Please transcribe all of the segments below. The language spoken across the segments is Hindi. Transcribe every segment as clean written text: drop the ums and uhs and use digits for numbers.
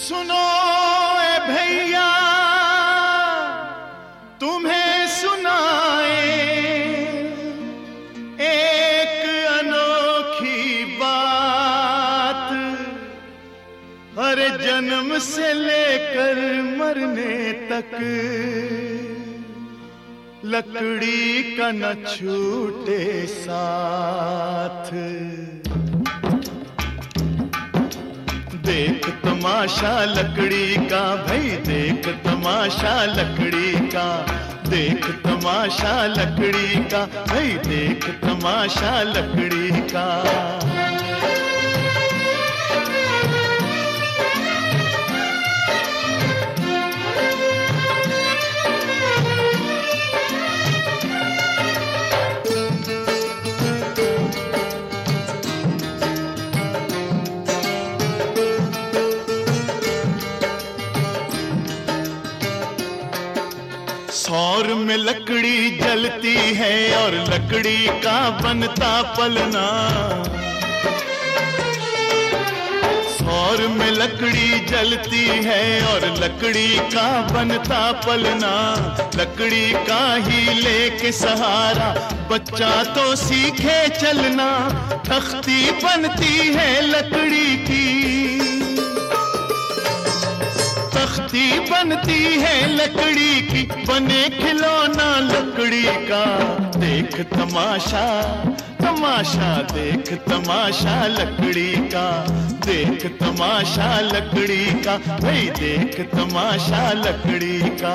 सुनो ए भैया तुम्हें सुनाए एक अनोखी बात। हर जन्म से लेकर मरने तक लकड़ी का न छूटे साथ। देख तमाशा लकड़ी का भाई, देख तमाशा लकड़ी का, देख तमाशा लकड़ी का भाई, देख तमाशा लकड़ी का। सौर में लकड़ी जलती है और लकड़ी का बनता पलना। सौर में लकड़ी जलती है और लकड़ी का बनता पलना। लकड़ी का ही लेके सहारा बच्चा तो सीखे चलना। तख्ती बनती है लकड़ी की, तख्ती बनती है लकड़ी की, बने खिलौना लकड़ी का। देख तमाशा तमाशा, देख तमाशा लकड़ी का, देख तमाशा लकड़ी का भाई, देख तमाशा लकड़ी का।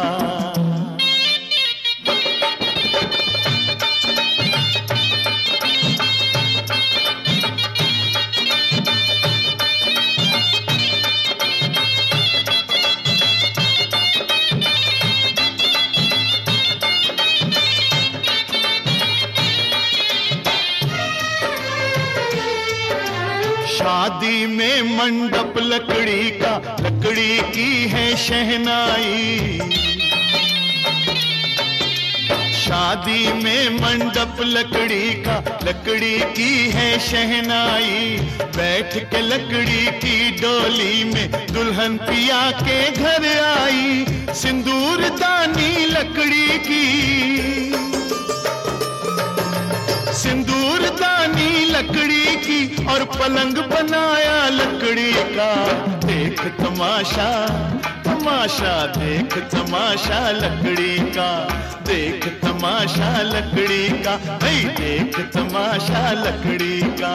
शादी में मंडप लकड़ी का, लकड़ी की है शहनाई। शादी में मंडप लकड़ी का, लकड़ी की है शहनाई। बैठ के लकड़ी की डोली में दुल्हन पिया के घर आई। सिंदूर दानी लकड़ी की, सिंदूर दानी लकड़ी की, और पलंग बनाया लकड़ी का। देख तमाशा तमाशा, देख तमाशा लकड़ी का, देख तमाशा लकड़ी का भाई, देख तमाशा लकड़ी का।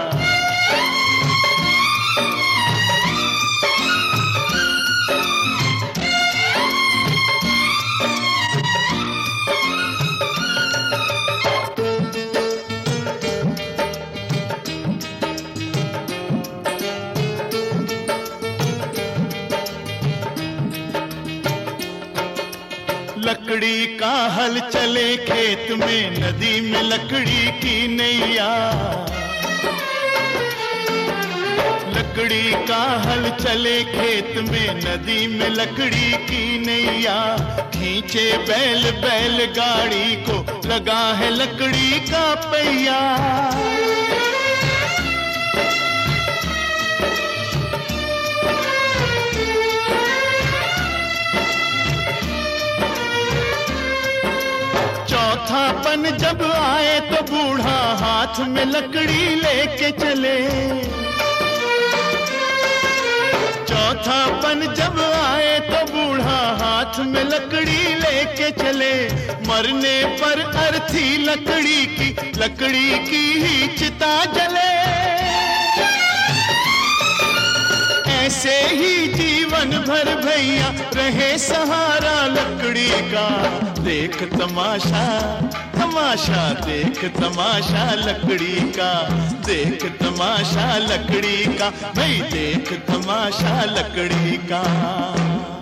लकड़ी का हल चले खेत में, नदी में लकड़ी की नैया। लकड़ी का हल चले खेत में, नदी में लकड़ी की नैया। खींचे बैल बैलगाड़ी को, लगा है लकड़ी का पहिया। चौथापन जब आए तो बूढ़ा हाथ में लकड़ी लेके चले। चौथापन जब आए तो बूढ़ा हाथ में लकड़ी लेके चले। मरने पर अर्थी लकड़ी की, लकड़ी की ही चिता जले। ऐसे ही जीवन भर भैया रहे सहारा लकड़ी का। देख तमाशा तमाशा, देख तमाशा लकड़ी का, देख तमाशा लकड़ी का भाई, देख तमाशा लकड़ी का।